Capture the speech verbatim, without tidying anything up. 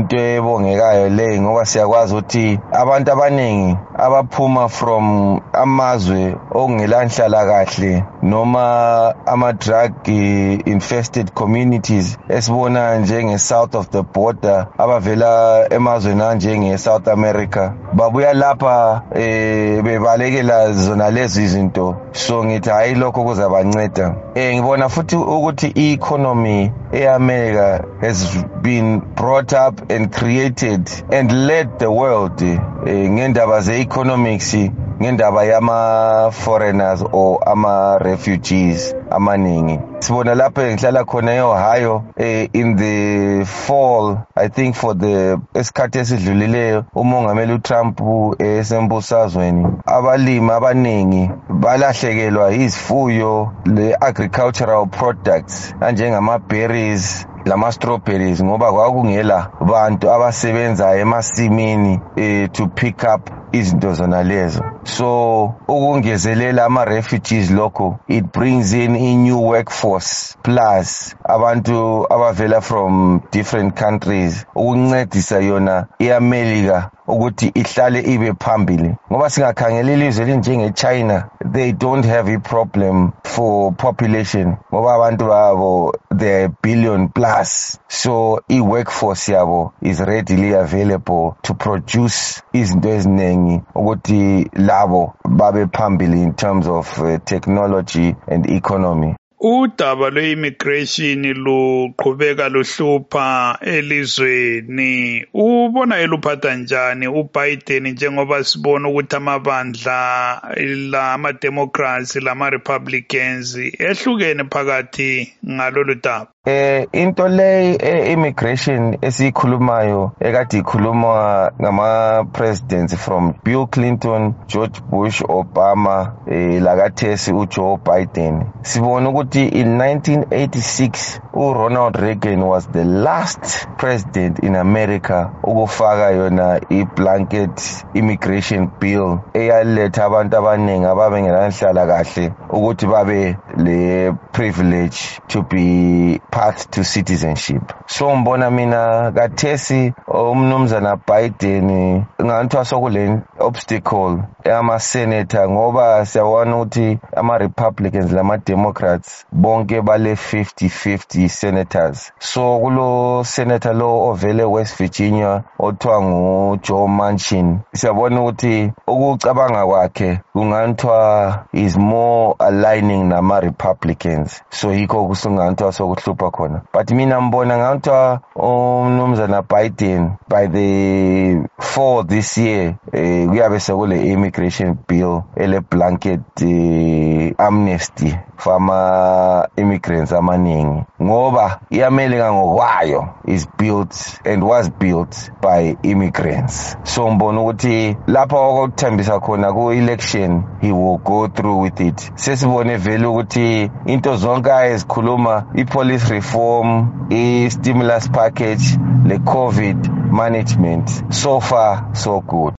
into ebongekayo le ngoba siyakwazi ukuthi abantu abaningi abaphuma from amazwe okungela nhlala kahle noma ama drug infested communities esibona njenge south of the border abavela emazweni njenge South America babuya lapha eh bebalekela zona lezi izinto so ngithi hayi lokho kuzabanceda eh ngibona futhi ukuthi i-economy eAmerica has been brought up and created and led the world eh, ngendaba ze-economics ngendaba yama foreigners or ama refugees amaningi sibona lapha ngihlala khona eOhio eh, in the fall I think for the esikhathi esidlulileyo umongameli uTrump esembusazweni abalimi abaningi balahlekelwa izifuyo le agricultural products anjengama berries lama strawberries ngoba kwakungela bantu abasebenza emasimini eh, to pick up izinto zona lezo so ukungezelela ama refugees lokho it brings in a new workforce plus abantu abavela from different countries ukuncedisa yona eAmerica ukuthi ihlale ibe phambili ngoba singakhangela ilizwe elinjenge China they don't have a problem for population ngoba abantu babo they billion plus so i workforce yabo is readily available to produce izinto eziningi ukuthi labo babe phambili in terms of uh, technology and economy. Udaba lwe-immigration luqhubeka luhlupha elizweni ubona eluphatha njani uBiden njengoba sibona ukuthi amabandla la ama-democrats lama-republicans ehlukene phakathi ngalolu daba Eh into le immigration esikhulumayo ekade ikhuluma ngama presidents from Bill Clinton, George Bush, Obama eh lakathesi uJoe Biden sibona ukuthi in nineteen eighty-six uRonald Reagan was the last president in America ukufaka yona i-blanket immigration bill eyaletha abantu abaningi ababengelanhlala kahle ukuthi babe le privilege to be path to citizenship so mbona mina kathesi umnumzana Biden nganthwa sokule obstacle ama senator ngoba siyabona ukuthi ama Republicans lama Democrats bonke bale fifty fifty senators so kulo senator lo ovele West Virginia othwa ngu Joe Manchin siyabona ukuthi ukucabanga kwakhe kunganthwa is more aligning nama Republicans so yikho kusunganthwa sokuhlupha khona but mina mbona nganthwa umnumzana Biden by the fall this year eh, kuyabe sekule immigration bill ele blanket eh, amnesty for ama immigrants amaningi ngoba iAmerica ngokwayo is built and was built by immigrants so mbona ukuthi lapha okuthembisa khona ku election he will go through with it sesibone vele ukuthi into zonke ezikhuluma i-police reform i-stimulus package le COVID management so far so good.